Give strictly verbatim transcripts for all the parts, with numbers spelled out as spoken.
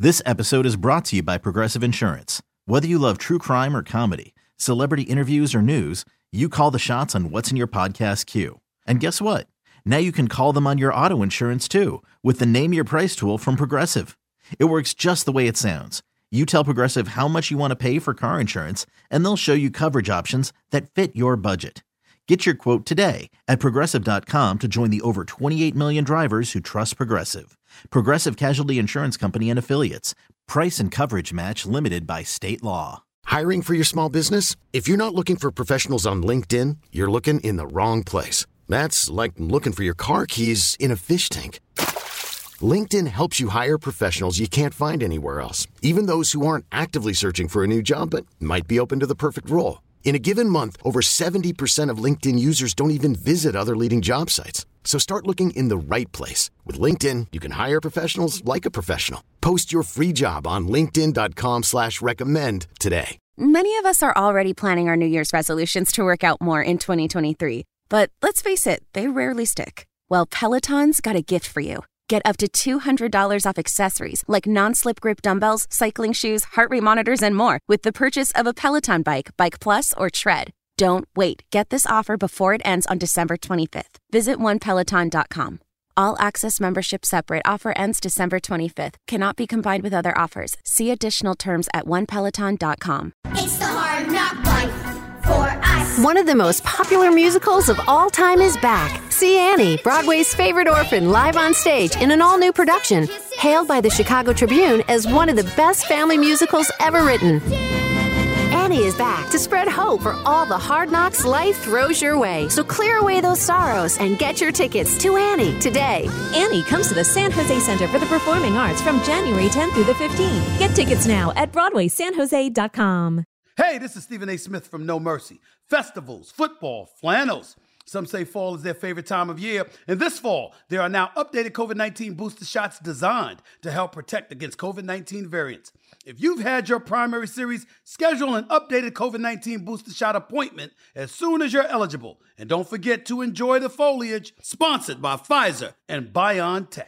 This episode is brought to you by Progressive Insurance. Whether you love true crime or comedy, celebrity interviews or news, you call the shots on what's in your podcast queue. And guess what? Now you can call them on your auto insurance too with the Name Your Price tool from Progressive. It works just the way it sounds. You tell Progressive how much you want to pay for car insurance, and they'll show you coverage options that fit your budget. Get your quote today at Progressive dot com to join the over twenty-eight million drivers who trust Progressive. Progressive Casualty Insurance Company and Affiliates. Price and coverage match limited by state law. Hiring for your small business? If you're not looking for professionals on LinkedIn, you're looking in the wrong place. That's like looking for your car keys in a fish tank. LinkedIn helps you hire professionals you can't find anywhere else, even those who aren't actively searching for a new job but might be open to the perfect role. In a given month, over seventy percent of LinkedIn users don't even visit other leading job sites. So start looking in the right place. With LinkedIn, you can hire professionals like a professional. Post your free job on linkedin dot com slash recommend today. Many of us are already planning our New Year's resolutions to work out more in twenty twenty-three. But let's face it, they rarely stick. Well, Peloton's got a gift for you. Get up to two hundred dollars off accessories like non-slip grip dumbbells, cycling shoes, heart rate monitors, and more with the purchase of a Peloton bike, Bike Plus, or Tread. Don't wait. Get this offer before it ends on December twenty-fifth. Visit one peloton dot com. All access membership separate. Offer ends December twenty-fifth. Cannot be combined with other offers. See additional terms at one peloton dot com. It's the Hard Knock Life for us. One of the most popular musicals of all time is back. See Annie, Broadway's favorite orphan, live on stage in an all-new production, hailed by the Chicago Tribune as one of the best family musicals ever written. Annie is back to spread hope for all the hard knocks life throws your way. So clear away those sorrows and get your tickets to Annie today. Annie comes to the San Jose Center for the Performing Arts from January tenth through the fifteenth. Get tickets now at broadway san jose dot com. Hey, this is Stephen A. Smith from No Mercy. Festivals, football, flannels. Some say fall is their favorite time of year. And this fall, there are now updated COVID nineteen booster shots designed to help protect against COVID nineteen variants. If you've had your primary series, schedule an updated COVID nineteen booster shot appointment as soon as you're eligible. And don't forget to enjoy the foliage, sponsored by Pfizer and BioNTech.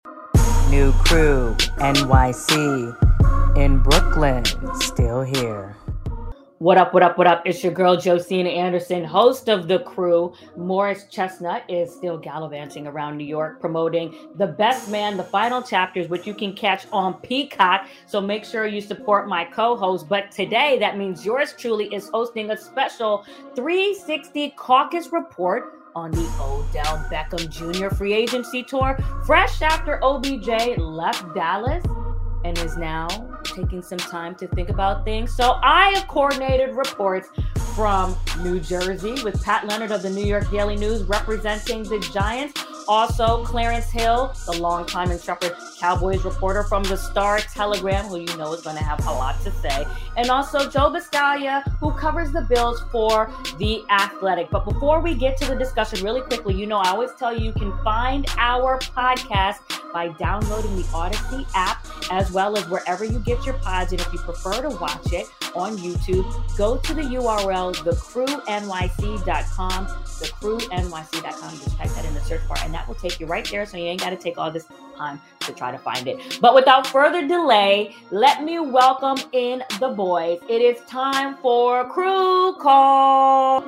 New crew, N Y C, in Brooklyn, still here. What up, what up, what up? It's your girl, Josina Anderson, host of The Crew. Morris Chestnut is still gallivanting around New York, promoting The Best Man, the final chapters, which you can catch on Peacock. So make sure you support my co-host. But today, that means yours truly is hosting a special three sixty Caucus Report on the Odell Beckham Junior free agency tour, fresh after O B J left Dallas and is now taking some time to think about things. So I have coordinated reports from New Jersey with Pat Leonard of the New York Daily News representing the Giants. Also, Clarence Hill, the longtime intrepid Cowboys reporter from the Star Telegram, who you know is going to have a lot to say. And also Joe Buscaglia, who covers the Bills for The Athletic. But before we get to the discussion, really quickly, you know, I always tell you you can find our podcast by downloading the Odyssey app, as well as wherever you get your pods. And if you prefer to watch it on YouTube, go to the U R L, the crew N Y C dot com, the crew N Y C dot com. Just type that in the search bar, and that will take you right there. So you ain't got to take all this time to try to find it. But without further delay, let me welcome in the boys. It is time for Crew Call.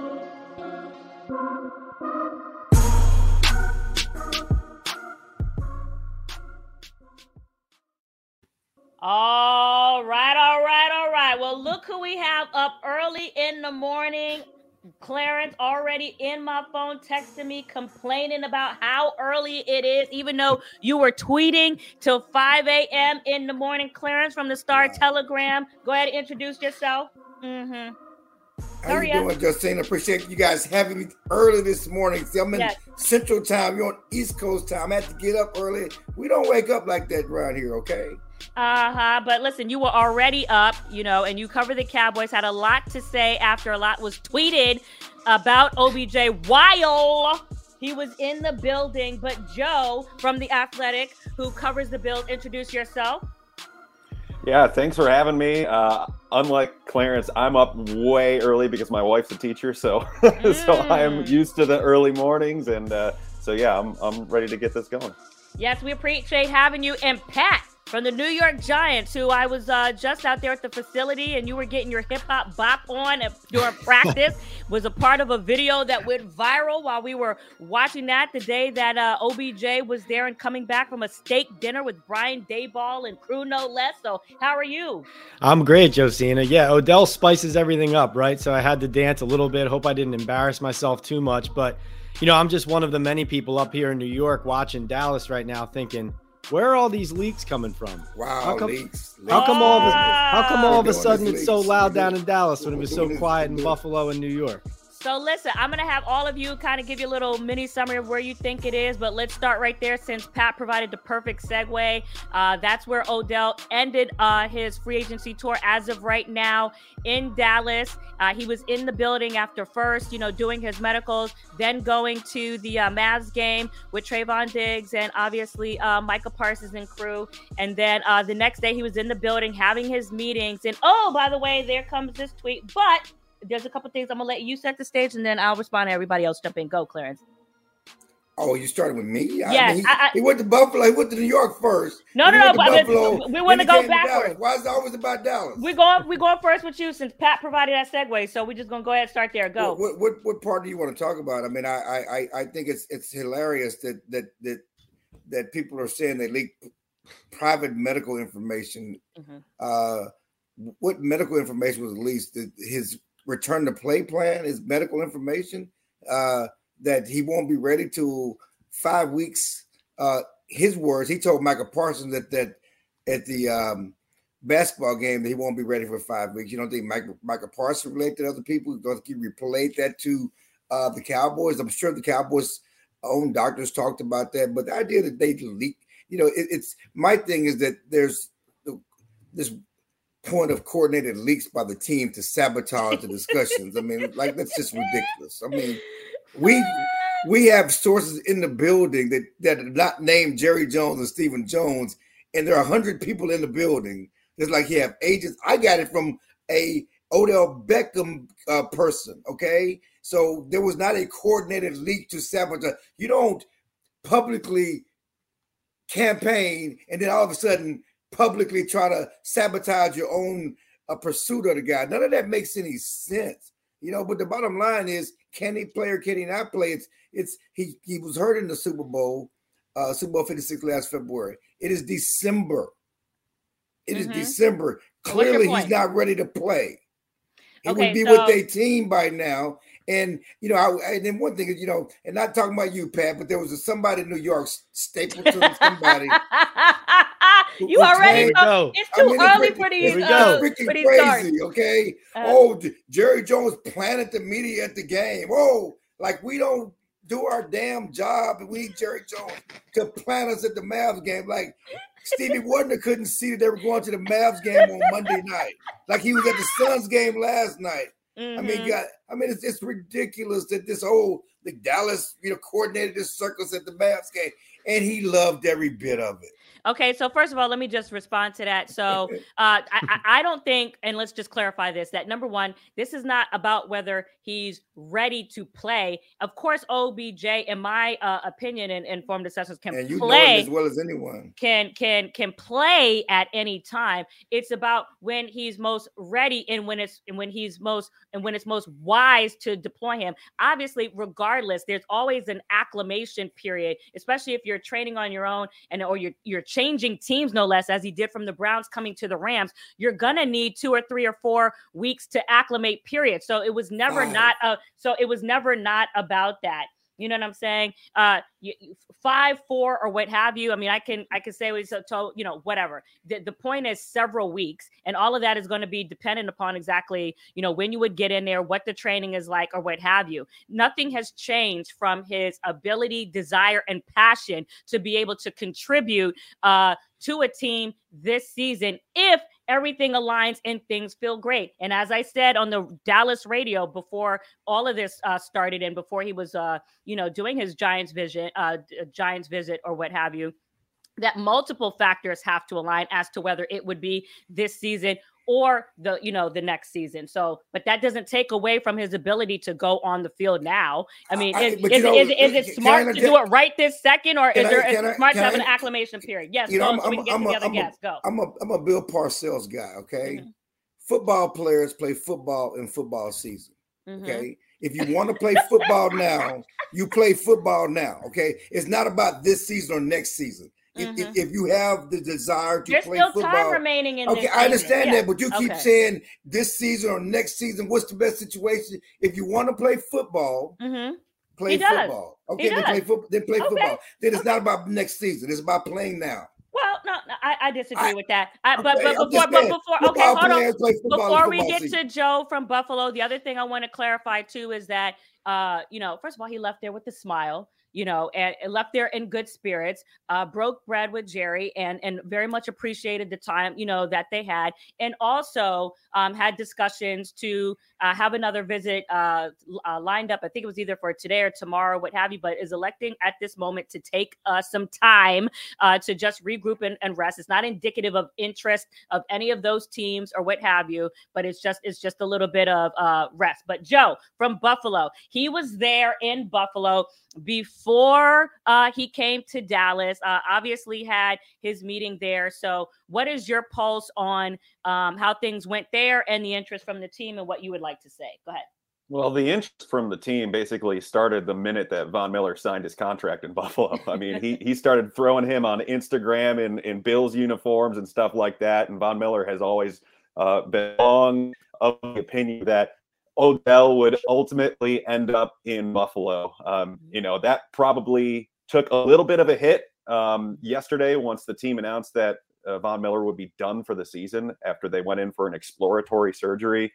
All right, all right, all right. Well, look who we have up early in the morning. Clarence already in my phone texting me, complaining about how early it is, even though you were tweeting till five a.m. in the morning. Clarence from the Star Telegram. Go ahead and introduce yourself. Mm-hmm. How you doing, Justine? Appreciate you guys having me early this morning. See, I'm in yes. Central Time. You're on East Coast Time. I have to get up early. We don't wake up like that around here, okay? Uh-huh. But listen, you were already up, you know, and you covered the Cowboys, had a lot to say after a lot was tweeted about O B J while he was in the building. But Joe from The Athletic, who covers the Bills, introduce yourself. Yeah, thanks for having me. Uh, unlike Clarence, I'm up way early because my wife's a teacher, so mm. so I'm used to the early mornings, and uh, so yeah, I'm I'm ready to get this going. Yes, we appreciate having you. And Pat from the New York Giants, who I was uh, just out there at the facility, and you were getting your hip-hop bop on during practice, was a part of a video that went viral while we were watching that the day that uh, O B J was there and coming back from a steak dinner with Brian Daboll and crew, no less. So how are you? I'm great, Josina. Yeah, Odell spices everything up, right? So I had to dance a little bit. Hope I didn't embarrass myself too much. But, you know, I'm just one of the many people up here in New York watching Dallas right now thinking, where are all these leaks coming from? Wow, how come, leaks. How come all of a, how come all of a sudden it's leaks. so loud down in Dallas when it was so quiet in Buffalo and New York? So listen, I'm going to have all of you kind of give you a little mini summary of where you think it is, but let's start right there since Pat provided the perfect segue. Uh, that's where Odell ended uh, his free agency tour as of right now in Dallas. Uh, he was in the building after first, you know, doing his medicals, then going to the uh, Mavs game with Trayvon Diggs and obviously uh, Micah Parsons and crew. And then uh, the next day he was in the building having his meetings. And oh, by the way, there comes this tweet, but there's a couple things I'm gonna let you set the stage, and then I'll respond to everybody else. Jump in, go, Clarence. Oh, you started with me? Yes. I mean, he, I, I, he went to Buffalo. He went to New York first. No, no, no. But Buffalo, we want to go backwards. Why is it always about Dallas? We go we go first with you since Pat provided that segue. So we're just gonna go ahead and start there. Go. What, what what part do you want to talk about? I mean, I I I think it's it's hilarious that that that that people are saying they leak private medical information. Mm-hmm. Uh, what medical information was released? His return to play plan, his medical information, uh, that he won't be ready till five weeks. Uh, his words, he told Micah Parsons that that at the um, basketball game that he won't be ready for five weeks. You don't think Micah, Micah Parsons related to other people? Don't think he relayed that to uh, the Cowboys? I'm sure the Cowboys' own doctors talked about that, but the idea that they leak, you know, it, it's my thing is that there's this point of coordinated leaks by the team to sabotage the discussions. I mean, like, that's just ridiculous. I mean, we we have sources in the building that, that are not named Jerry Jones and Stephen Jones, and there are one hundred people in the building. It's like you have agents. I got it from a Odell Beckham uh, person, okay? So there was not a coordinated leak to sabotage. You don't publicly campaign and then all of a sudden publicly try to sabotage your own uh, pursuit of the guy. None of that makes any sense, you know. But the bottom line is, can he play or can he not play? It's it's he he was hurt in the Super Bowl, uh, Super Bowl fifty-six last February. It is December. It mm-hmm. is December. Clearly, he's not ready to play. He okay, would be so... with their team by now. And, you know, I, and then one thing is, you know, and not talking about you, Pat, but there was a, somebody in New York, Stapleton, somebody. You already know. It's too I mean, early it's, for these. It's uh, freaking for these crazy, stars. Okay? Uh, oh, Jerry Jones planted the media at the game. Oh, like we don't do our damn job, and we need Jerry Jones to plant us at the Mavs game. Like Stevie Wonder couldn't see that they were going to the Mavs game on Monday night. Like he was at the Suns game last night. Mm-hmm. I mean, God, I mean, it's, it's ridiculous that this whole the Dallas, you know, coordinated this circus at the Mavs game, and he loved every bit of it. Okay, so first of all, let me just respond to that. So uh, I, I don't think, and let's just clarify this, that number one, this is not about whether he's ready to play. Of course, O B J, in my uh, opinion and informed assessors, can and you play know him as well as anyone. Can can can play at any time. It's about when he's most ready and when it's and when he's most and when it's most wise to deploy him. Obviously, regardless, there's always an acclimation period, especially if you're training on your own and or you're you're changing teams, no less, as he did from the Browns coming to the Rams. You're gonna need two or three or four weeks to acclimate, period. So it was never wow. not a so it was never not about that. You know what I'm saying? Uh, you, five, four, or what have you. I mean, I can I can say what he's told, you know, whatever. The, the point is several weeks, and all of that is going to be dependent upon exactly, you know, when you would get in there, what the training is like, or what have you. Nothing has changed from his ability, desire, and passion to be able to contribute uh, to a team this season if everything aligns and things feel great. And as I said on the Dallas radio before all of this uh, started and before he was, uh, you know, doing his Giants vision, uh, Giants visit or what have you, that multiple factors have to align as to whether it would be this season or the, you know, the next season. So, but that doesn't take away from his ability to go on the field now. I mean, I, is, is, is, know, is, is it smart to do it right this second, or is I, there is I, it smart to have I, an acclimation period? Yes, you know, go, I'm, so we can get I'm, to the I'm other a, guests. Go. I'm a, I'm a Bill Parcells guy, okay? Mm-hmm. Football players play football in football season, Mm-hmm. okay? If you want to play football now, you play football now, okay? It's not about this season or next season. Mm-hmm. If, if you have the desire to There's play still football, time remaining in okay, this I understand season. that, but you keep okay. saying this season or next season. What's the best situation? If you want to play football, mm-hmm. play football. Okay, then play football. Then play okay. football. Then it's okay. not about next season. It's about playing now. Well, no, no I, I disagree I, with that. I, but okay, but before, but before, okay, hold on. Before we get season. to Joe from Buffalo, the other thing I want to clarify too is that, uh, you know, first of all, he left there with a smile. You know, and, and left there in good spirits, uh, broke bread with Jerry and, and very much appreciated the time, you know, that they had. And also um, had discussions to uh, have another visit uh, uh, lined up. I think it was either for today or tomorrow, what have you, but is electing at this moment to take uh, some time uh, to just regroup and, and rest. It's not indicative of interest of any of those teams or what have you, but it's just, it's just a little bit of uh, rest. But Joe from Buffalo, he was there in Buffalo before uh, he came to Dallas, uh, obviously had his meeting there. So what is your pulse on um, how things went there and the interest from the team and what you would like to say? Go ahead. Well, the interest from the team basically started the minute that Von Miller signed his contract in Buffalo. I mean, he he started throwing him on Instagram in, in Bills uniforms and stuff like that. And Von Miller has always uh, been long of the opinion that Odell would ultimately end up in Buffalo. Um, you know, that probably took a little bit of a hit um, yesterday once the team announced that uh, Von Miller would be done for the season after they went in for an exploratory surgery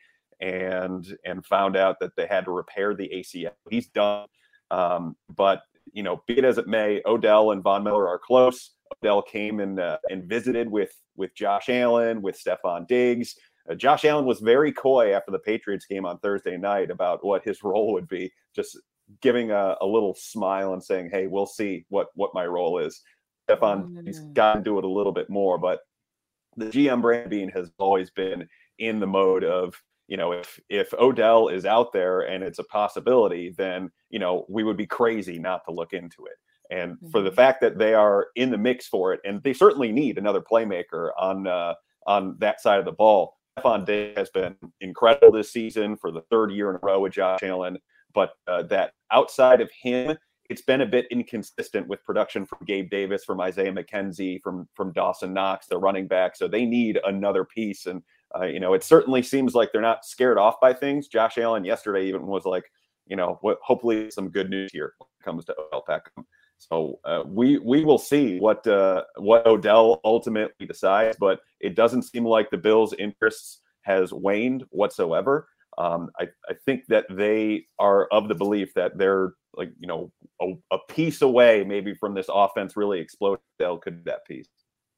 and and found out that they had to repair the A C L. He's done. Um, but, you know, be it as it may, Odell and Von Miller are close. Odell came and, uh, and visited with, with Josh Allen, with Stephon Diggs. Uh, Josh Allen was very coy after the Patriots game on Thursday night about what his role would be, just giving a, a little smile and saying, hey, we'll see what, what my role is. Stephon mm. he's got to do it a little bit more, but the G M Brandon Beane has always been in the mode of, you know, if if Odell is out there and it's a possibility, then, you know, we would be crazy not to look into it. And mm-hmm. for the fact that they are in the mix for it, and they certainly need another playmaker on uh, on that side of the ball. Stephon Diggs has been incredible this season for the third year in a row with Josh Allen, but uh, that outside of him, it's been a bit inconsistent with production from Gabe Davis, from Isaiah McKenzie, from from Dawson Knox, the running back. So they need another piece. And, uh, you know, it certainly seems like they're not scared off by things. Josh Allen yesterday even was like, you know, what, hopefully some good news here when it comes to Odell Beckham. So uh, we we will see what uh, what Odell ultimately decides, but it doesn't seem like the Bills' interests has waned whatsoever. Um, I, I think that they are of the belief that they're like, you know, a, a piece away maybe from this offense really exploding. Odell could be that piece.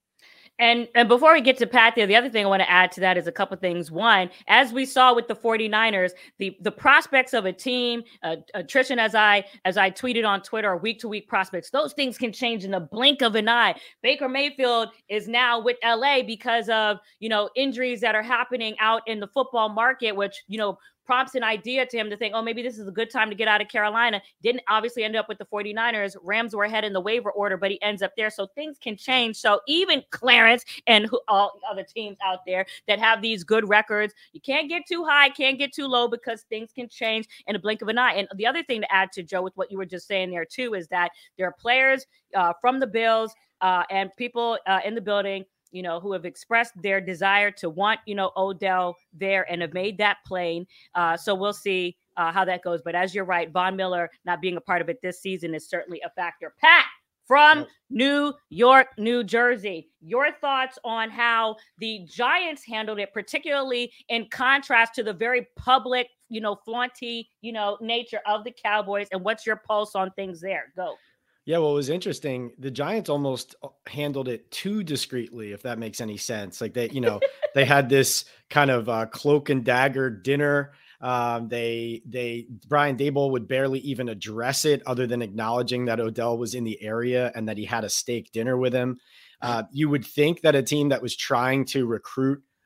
And and before we get to Pat there, the other thing I want to add to that is a couple of things. One, as we saw with the 49ers, the, the prospects of a team, uh, attrition, as I as I tweeted on Twitter, week-to-week prospects, those things can change in the blink of an eye. Baker Mayfield is now with L A because of, you know, injuries that are happening out in the football market, which, you know, prompts an idea to him to think, oh, maybe this is a good time to get out of Carolina. Didn't obviously end up with the 49ers. Rams were ahead in the waiver order, but he ends up there. So things can change. So even Clarence and who, all other teams out there that have these good records, you can't get too high, can't get too low, because things can change in a blink of an eye. And the other thing to add to, Joe, with what you were just saying there too, is that there are players uh, from the Bills uh, and people uh, in the building, you know, who have expressed their desire to want, you know, Odell there and have made that plain. Uh, so we'll see uh, how that goes. But as you're right, Von Miller not being a part of it this season is certainly a factor. Pat from New York, New Jersey, your thoughts on how the Giants handled it, particularly in contrast to the very public, you know, flaunty, you know, nature of the Cowboys, and what's your pulse on things there? Go. Yeah, well, it was interesting. The Giants almost handled it too discreetly, if that makes any sense. Like they, you know, they had this kind of uh, cloak and dagger dinner. Um, they, they, Brian Daboll would barely even address it other than acknowledging that Odell was in the area and that he had a steak dinner with him. Uh, you would think that a team that was trying to recruit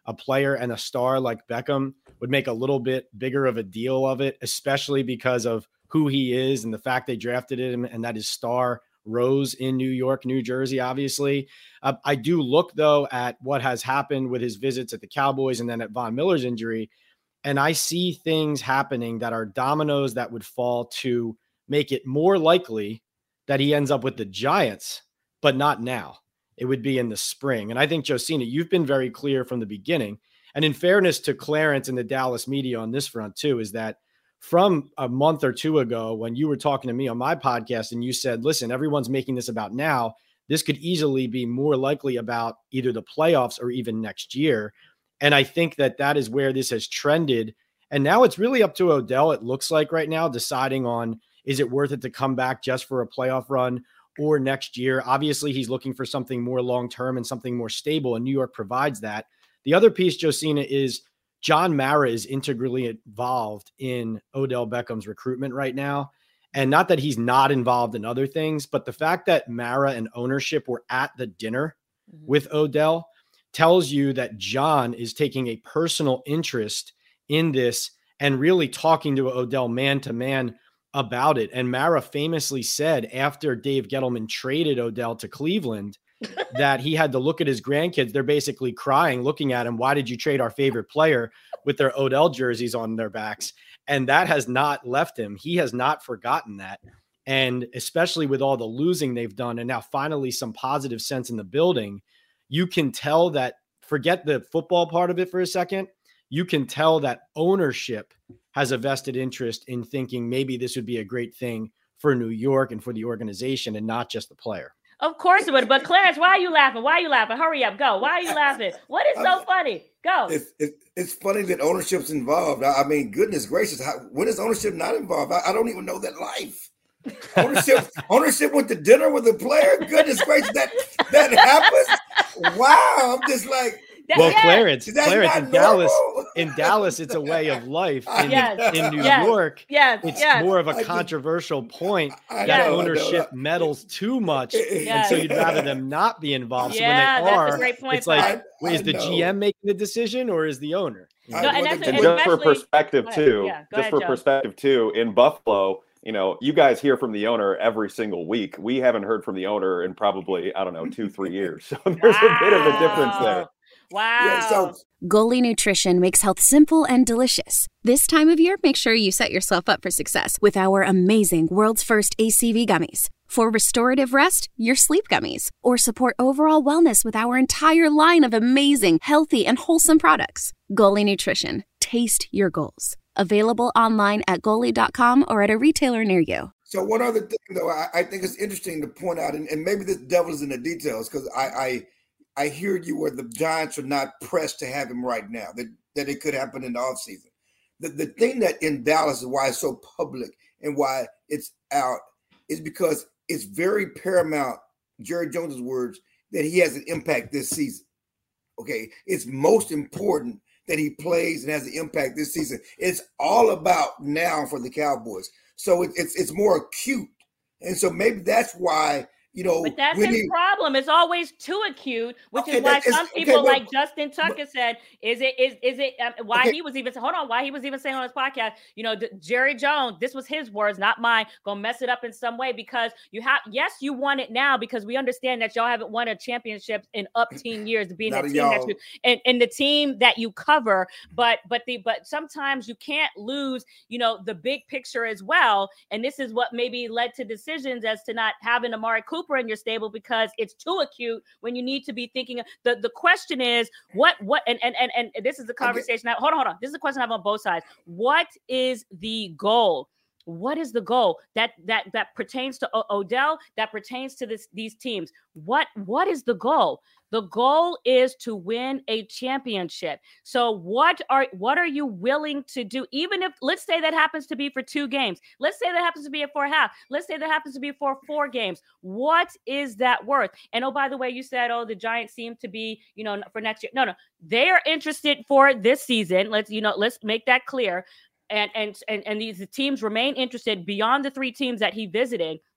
a player and a star like Beckham would make a little bit bigger of a deal of it, especially because of who he is and the fact they drafted him and that his star rose in New York, New Jersey, obviously. Uh, I do look, though, at what has happened with his visits at the Cowboys and then at Von Miller's injury, and I see things happening that are dominoes that would fall to make it more likely that he ends up with the Giants, but not now. It would be in the spring. And I think, Josina, you've been very clear from the beginning. And in fairness to Clarence and the Dallas media on this front, too, is that from a month or two ago, when you were talking to me on my podcast and you said, listen, everyone's making this about now, this could easily be more likely about either the playoffs or even next year. And I think that that is where this has trended. And now it's really up to Odell, it looks like right now, deciding on, is it worth it to come back just for a playoff run or next year? Obviously, he's looking for something more long-term and something more stable, and New York provides that. The other piece, Josina, is John Mara is integrally involved in Odell Beckham's recruitment right now. And not that he's not involved in other things, but the fact that Mara and ownership were at the dinner mm-hmm. with Odell tells you that John is taking a personal interest in this and really talking to Odell man to man about it. And Mara famously said after Dave Gettleman traded Odell to Cleveland that he had to look at his grandkids. They're basically crying, looking at him. Why did you trade our favorite player with their Odell jerseys on their backs? And that has not left him. He has not forgotten that. And especially with all the losing they've done and now finally some positive sense in the building, you can tell that, forget the football part of it for a second, you can tell that ownership has a vested interest in thinking maybe this would be a great thing for New York and for the organization and not just the player. Of course it would. But Clarence, why are you laughing? Why are you laughing? Hurry up. Go. Why are you laughing? What is so funny? Go. It's, it's, it's funny that ownership's involved. I, I mean, goodness gracious. How, when is ownership not involved? I, I don't even know that life. Ownership ownership with the dinner with the player? Goodness gracious, that, that happens? Wow. I'm just like, well, yes. Clarence, Clarence in Dallas, in Dallas, it's a way of life. In, yes. in New yes. York, yes. it's yes. more of a controversial point I, I that know, ownership meddles too much, yes. and so you'd rather them not be involved. Yeah, so when they are, that's a great point, it's like, I, is I the know. G M making the decision or is the owner? No, and, that's, and and just for perspective too, yeah, just ahead, for Joe. perspective too, in Buffalo, you know, you guys hear from the owner every single week. We haven't heard from the owner in probably, I don't know, two, three years. So there's wow. a bit of a difference there. Wow. Yeah, so, Goalie Nutrition makes health simple and delicious. This time of year, make sure you set yourself up for success with our amazing world's first A C V gummies. For restorative rest, your sleep gummies. Or support overall wellness with our entire line of amazing, healthy, and wholesome products. Goalie Nutrition. Taste your goals. Available online at goalie dot com or at a retailer near you. So one other thing, though, I, I think it's interesting to point out, and, and maybe this devil is in the details, because I, I I hear you where the Giants are not pressed to have him right now, that, that it could happen in the offseason. The, the thing that in Dallas is why it's so public and why it's out is because it's very paramount, Jerry Jones's words, that he has an impact this season. Okay, it's most important that he plays and has an impact this season. It's all about now for the Cowboys. So it, it's it's more acute. And so maybe that's why, you know. But that's his he, problem. It's always too acute, which okay, is why some people okay, well, like Justin Tucker but, said, is it, is, is it, um, why okay. he was even, hold on, why he was even saying on his podcast, you know, D- Jerry Jones, this was his words, not mine, gonna mess it up in some way because you have, yes, you won it now because we understand that y'all haven't won a championship in up ten years to being the team that you, and, and the team that you cover, but, but the, but sometimes you can't lose, you know, the big picture as well. And this is what maybe led to decisions as to not having Amari Cooper in your stable because it's too acute when you need to be thinking of, the, the question is what, what, and, and, and, and this is the conversation. Okay. Now, hold on, hold on. This is a question I have on both sides. What is the goal? What is the goal that, that, that pertains to o- Odell, that pertains to this, these teams? What, what is the goal? The goal is to win a championship. So what are, what are you willing to do? Even if, let's say that happens to be for two games. Let's say that happens to be for a half. Let's say that happens to be for four games. What is that worth? And oh, by the way, you said, oh, the Giants seem to be, you know, for next year. No, no, they are interested for this season. Let's, you know, let's make that clear. And, and, and, and these teams remain interested beyond the three teams that he visited.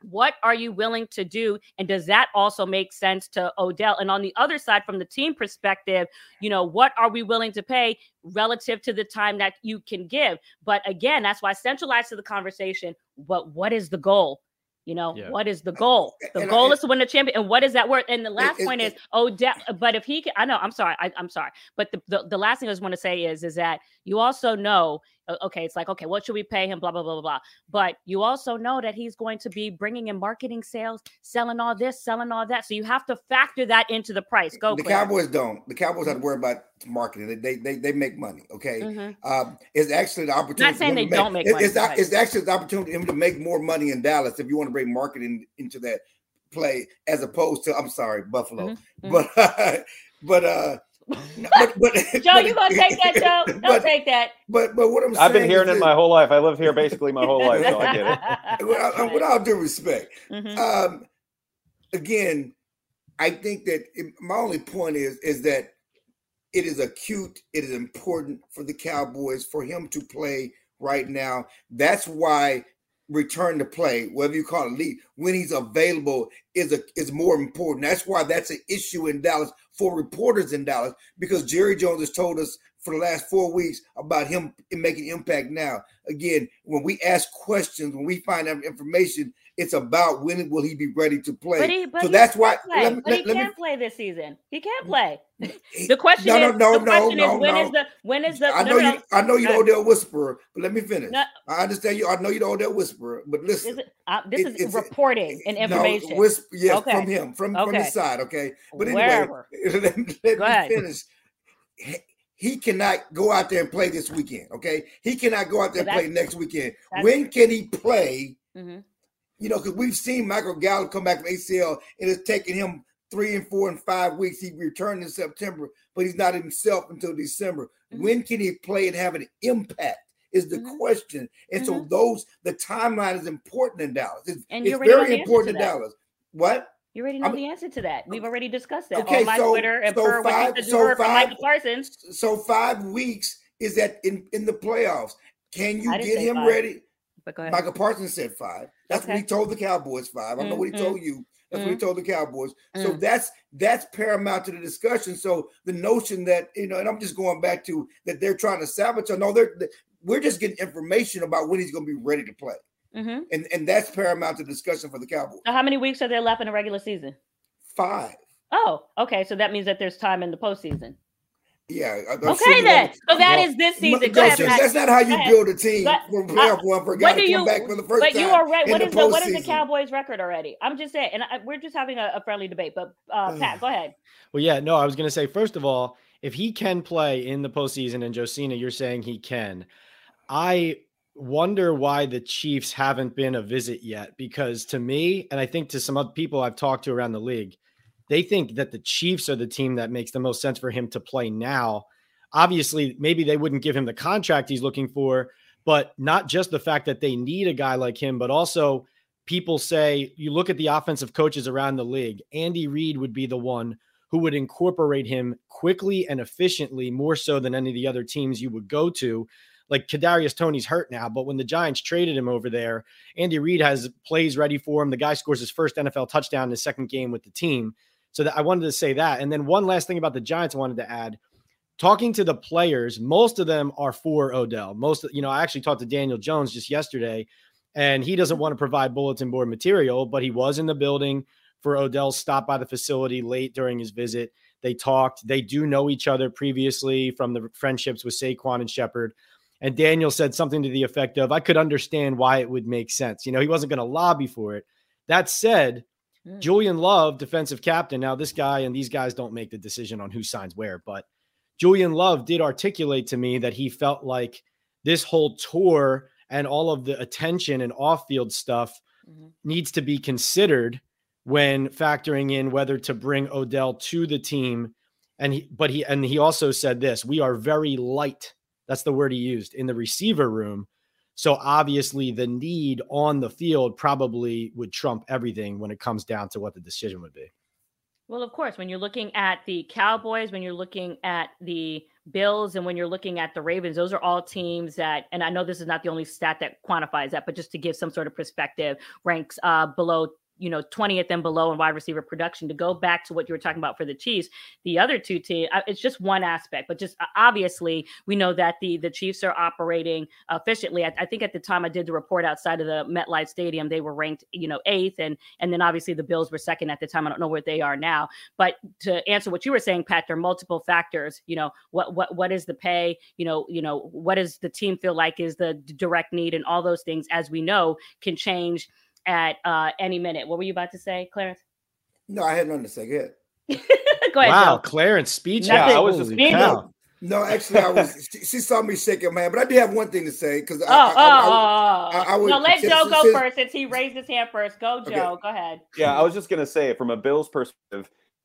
What are you willing to do? And does that also make sense to Odell? And on the other side, from the team perspective, you know, what are we willing to pay relative to the time that you can give? But again, that's why I centralize to the conversation. But what is the goal? You know, yeah. What is the goal? The and goal I, is to win the champion. And what is that worth? And the last it, point it, is Odell. But if he can, I know, I'm sorry. I, I'm sorry. But the, the, the last thing I just want to say is, is that you also know, okay, it's like, okay, what should we pay him? Blah, blah, blah, blah, blah. But you also know that he's going to be bringing in marketing, sales, selling all this, selling all that. So you have to factor that into the price. Go. The Claire. Cowboys don't. The Cowboys have to worry about marketing. They they they make money. Okay. Mm-hmm. Um, it's actually the opportunity. Not saying they make, don't make it, money. It's, it's, it's actually the opportunity for him to make more money in Dallas if you want to bring marketing into that play, as opposed to, I'm sorry, Buffalo. Mm-hmm. But uh, but uh. but, but, Joe, but, you gonna take that, Joe? Don't but, take that. But but what I'm saying, I've been hearing it my whole life. I live here basically my whole life, so I get it. With, with all due respect, mm-hmm. um, again, I think that it, my only point is is that it is acute. It is important for the Cowboys for him to play right now. That's why return to play, whatever you call it, lead, when he's available is a is more important. That's why that's an issue in Dallas for reporters in Dallas, because Jerry Jones has told us for the last four weeks about him making impact now. Again, when we ask questions, when we find out information, it's about when will he be ready to play. But he, but so he that's why. Play. Let me, but he let can't me, play this season. He can't play. The question no, is, no, no, the question no, is, when no. is the when is the? I know no, no, you. I know you're no. Odell Whisperer, but let me finish. No. I understand you. I know you're the Odell Whisperer, but listen. Is it, uh, this it, is reporting and information. No, whisper, yes, okay. from him, from okay. from his side. Okay, but anyway, Wherever. let, me, let Go me ahead. finish. He cannot go out there and play this weekend. Okay, he cannot go out there so and play next weekend. That's, when can he play? Mm-hmm. You know, because we've seen Michael Gallup come back from A C L, and it's taken him three and four and five weeks. He returned in September, but he's not himself until December. Mm-hmm. When can he play and have an impact is the mm-hmm. question. And mm-hmm. so those, the timeline is important in Dallas. It's, and it's very important in Dallas. What? You already know I'm, the answer to that. We've already discussed that okay, on my so, Twitter and so per five, what you so heard five, from Michael Parsons. So five weeks is that in, in the playoffs. Can you get him five. ready? But go ahead. Michael Parsons said five. That's okay. what he told the Cowboys five. I don't mm-hmm. know what he told you. That's mm-hmm. what he told the Cowboys. Mm-hmm. So that's that's paramount to the discussion. So the notion that, you know, and I'm just going back to that they're trying to sabotage. No, they're, they're we're just getting information about when he's going to be ready to play. Mm-hmm. And and that's paramount to discussion for the Cowboys. So how many weeks are there left in the regular season? Five. Oh, okay. So that means that there's time in the postseason. Yeah. Okay, then. So that no, is this season. No, that's not how you build a team from playoff uh, one for a guy to come you, back for the first but time. But you are right. What is the, what is the season. Cowboys' record already? I'm just saying, and I, we're just having a, a friendly debate. But uh, Pat, go ahead. Well, yeah, no, I was going to say, first of all, if he can play in the postseason, and Josina, you're saying he can, I wonder why the Chiefs haven't been a visit yet. Because to me, and I think to some other people I've talked to around the league, they think that the Chiefs are the team that makes the most sense for him to play now. Obviously, maybe they wouldn't give him the contract he's looking for, but not just the fact that they need a guy like him, but also people say, you look at the offensive coaches around the league, Andy Reid would be the one who would incorporate him quickly and efficiently, more so than any of the other teams you would go to. Like Kadarius Toney's hurt now, but when the Giants traded him over there, Andy Reid has plays ready for him. The guy scores his first N F L touchdown in his second game with the team. So that I wanted to say that. And then one last thing about the Giants I wanted to add. Talking to the players, most of them are for Odell. Most, you know, I actually talked to Daniel Jones just yesterday, and he doesn't want to provide bulletin board material, but he was in the building for Odell's stop by the facility late during his visit. They talked. They do know each other previously from the friendships with Saquon and Shepard. And Daniel said something to the effect of, I could understand why it would make sense. You know, he wasn't going to lobby for it. That said, mm. Julian Love, defensive captain. Now, this guy and these guys don't make the decision on who signs where, but Julian Love did articulate to me that he felt like this whole tour and all of the attention and off-field stuff mm-hmm. needs to be considered when factoring in whether to bring Odell to the team. And he, but he, and he also said this, we are very light. That's the word he used in the receiver room. So obviously the need on the field probably would trump everything when it comes down to what the decision would be. Well, of course, when you're looking at the Cowboys, when you're looking at the Bills, and when you're looking at the Ravens, those are all teams that, and I know this is not the only stat that quantifies that, but just to give some sort of perspective, ranks uh, below, you know, twentieth and below in wide receiver production. To go back to what you were talking about for the Chiefs, the other two teams, it's just one aspect, but just obviously we know that the the Chiefs are operating efficiently. I, I think at the time I did the report outside of the MetLife Stadium, they were ranked, you know, eighth, and and then obviously the Bills were second at the time. I don't know where they are now, but to answer what you were saying, Pat, there are multiple factors. You know, what what what is the pay? You know, you know, what does the team feel like is the direct need, and all those things, as we know, can change at uh, any minute. What were you about to say, Clarence? No, I had nothing to say. Go ahead. Go ahead. Wow, Joe. Clarence speech. Yeah, I was just no, no, actually, I was. she, she saw me shaking my hand, but I did have one thing to say because oh, I, I, oh, I, I, I, I would. No, let since, Joe go since, first since he raised his hand first. Go, Joe. Okay. Go ahead. Yeah, I was just gonna say, from a Bills perspective,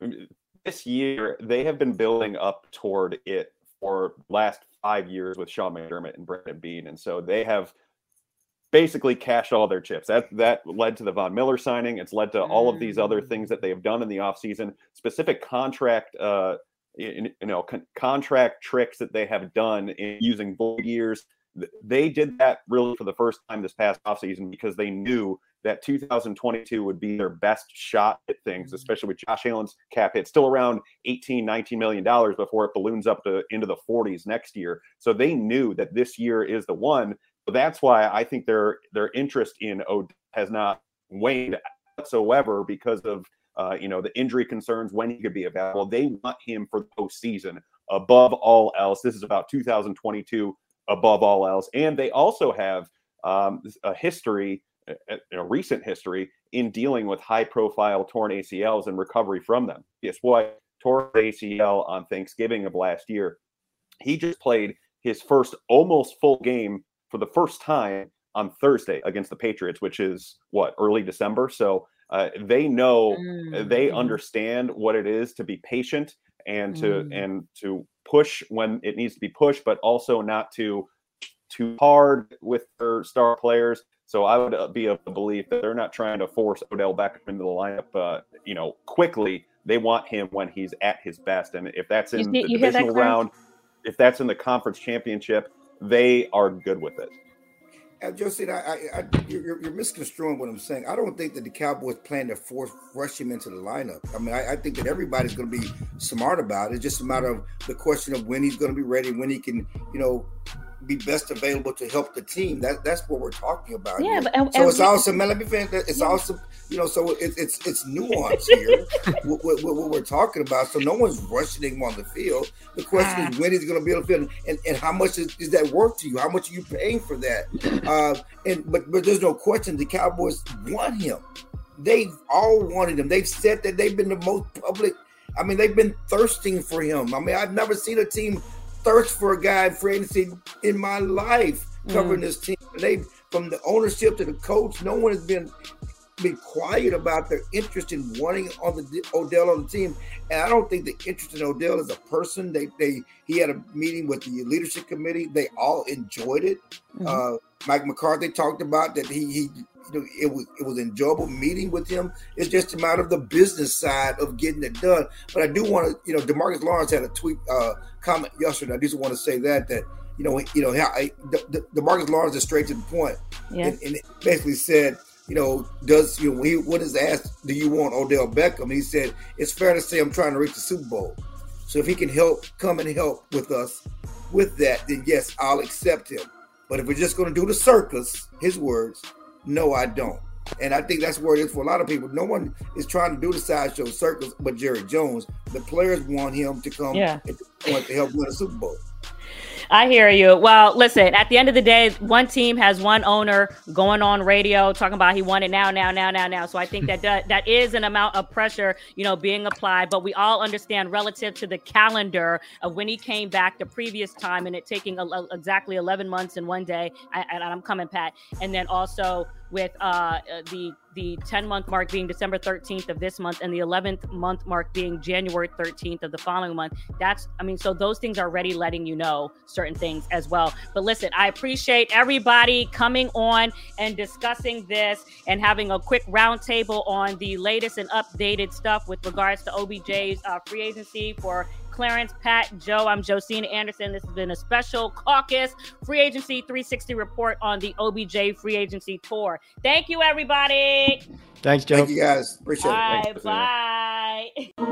this year they have been building up toward it for the last five years with Sean McDermott and Brandon Beane, and so they have basically cashed all their chips. That that led to the Von Miller signing. It's led to all of these other things that they have done in the offseason, specific contract, uh, you, you know, con- contract tricks that they have done in using void years. They did that really for the first time this past offseason because they knew that two thousand twenty-two would be their best shot at things, especially with Josh Allen's cap hit still around eighteen, nineteen million dollars before it balloons up to into the forties next year. So they knew that this year is the one. So that's why I think their their interest in Odell has not waned whatsoever because of uh, you know, the injury concerns, when he could be available. They want him for the postseason above all else. This is about two thousand twenty-two above all else, and they also have um, a history, a, a recent history in dealing with high-profile torn A C Ls and recovery from them. Guess what? Tore A C L on Thanksgiving of last year. He just played his first almost full game for the first time on Thursday against the Patriots, which is what, early December. So uh, they know, mm. they understand what it is to be patient and to, mm. and to push when it needs to be pushed, but also not to too hard with their star players. So I would be of the belief that they're not trying to force Odell back into the lineup, uh, you know, quickly. They want him when he's at his best. And if that's in you, the you divisional round, if that's in the conference championship, they are good with it. Uh, Josie, I, I, I, you're, you're misconstruing what I'm saying. I don't think that the Cowboys plan to force rush him into the lineup. I mean, I, I think that everybody's going to be smart about it. It's just a matter of the question of when he's going to be ready, when he can, you know, be best available to help the team. That that's what we're talking about. Yeah, here. but, and, so and it's also, man, let me finish. It's yeah. also, you know, so it, it's it's nuance here. what, what, what we're talking about. So no one's rushing him on the field. The question ah. is when he's going to be on the field, and, and how much is, is that worth to you? How much are you paying for that? Uh, and but but there's no question the Cowboys want him. They've all wanted him. They've said that they've been the most public. I mean, they've been thirsting for him. I mean, I've never seen a team thirst for a guy in free agency in my life covering mm. this team. They, from the ownership to the coach, no one has been been quiet about their interest in wanting on the Odell on the team. And I don't think the interest in Odell as a person. They they he had a meeting with the leadership committee. They all enjoyed it. Mm-hmm. Uh, Mike McCarthy talked about that. He he. You know, it was it was an enjoyable meeting with him. It's just a matter of the business side of getting it done. But I do want to, you know, DeMarcus Lawrence had a tweet uh, comment yesterday. I just want to say that that you know, you know how I, De, De, DeMarcus Lawrence is straight to the point, yeah. and, and it basically said, you know, does you know when he when is asked, do you want Odell Beckham? He said it's fair to say I'm trying to reach the Super Bowl. So if he can help, come and help with us with that, then yes, I'll accept him. But if we're just going to do the circus, his words. No, I don't. And I think that's where it is for a lot of people. No one is trying to do the sideshow circus but Jerry Jones. The players want him to come yeah. at the point to help win a Super Bowl. I hear you. Well, listen, at the end of the day, one team has one owner going on radio talking about he won it now, now, now, now, now. So I think that that, that is an amount of pressure, you know, being applied. But we all understand relative to the calendar of when he came back the previous time and it taking a, a, exactly eleven months and one day. I, and I'm coming, Pat. And then also with uh, the the ten month mark being December thirteenth of this month and the eleventh month mark being January thirteenth of the following month. That's, I mean, so those things are already letting you know certain things as well. But listen, I appreciate everybody coming on and discussing this and having a quick roundtable on the latest and updated stuff with regards to O B J's uh, free agency. For Clarence, Pat, Joe, I'm Josina Anderson. This has been a special caucus free agency three sixty report on the O B J free agency tour. Thank you, everybody. Thanks, Joe. Thank you, guys. Appreciate bye, it. Bye.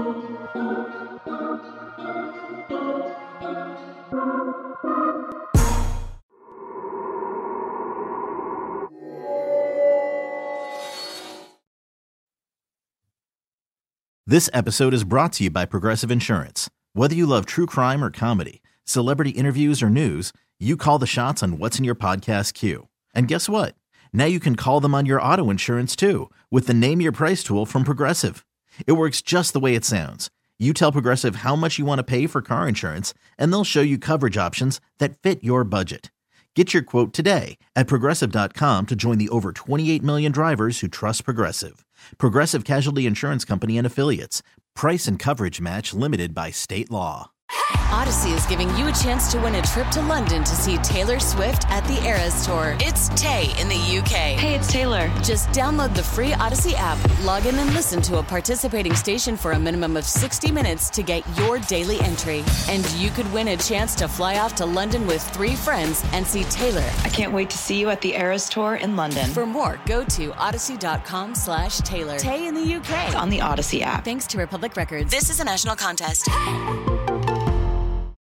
This episode is brought to you by Progressive Insurance. Whether you love true crime or comedy, celebrity interviews or news, you call the shots on what's in your podcast queue. And guess what? Now you can call them on your auto insurance too with the Name Your Price tool from Progressive. It works just the way it sounds. You tell Progressive how much you want to pay for car insurance, and they'll show you coverage options that fit your budget. Get your quote today at Progressive dot com to join the over twenty-eight million drivers who trust Progressive. Progressive Casualty Insurance Company and Affiliates. Price and coverage match limited by state law. Odyssey is giving you a chance to win a trip to London to see Taylor Swift at the Eras Tour. It's Tay in the U K. Hey, it's Taylor. Just download the free Odyssey app, log in and listen to a participating station for a minimum of sixty minutes to get your daily entry. And you could win a chance to fly off to London with three friends and see Taylor. I can't wait to see you at the Eras Tour in London. For more, go to odyssey.com slash Taylor. Tay in the U K. It's on the Odyssey app. Thanks to Republic Records. This is a national contest.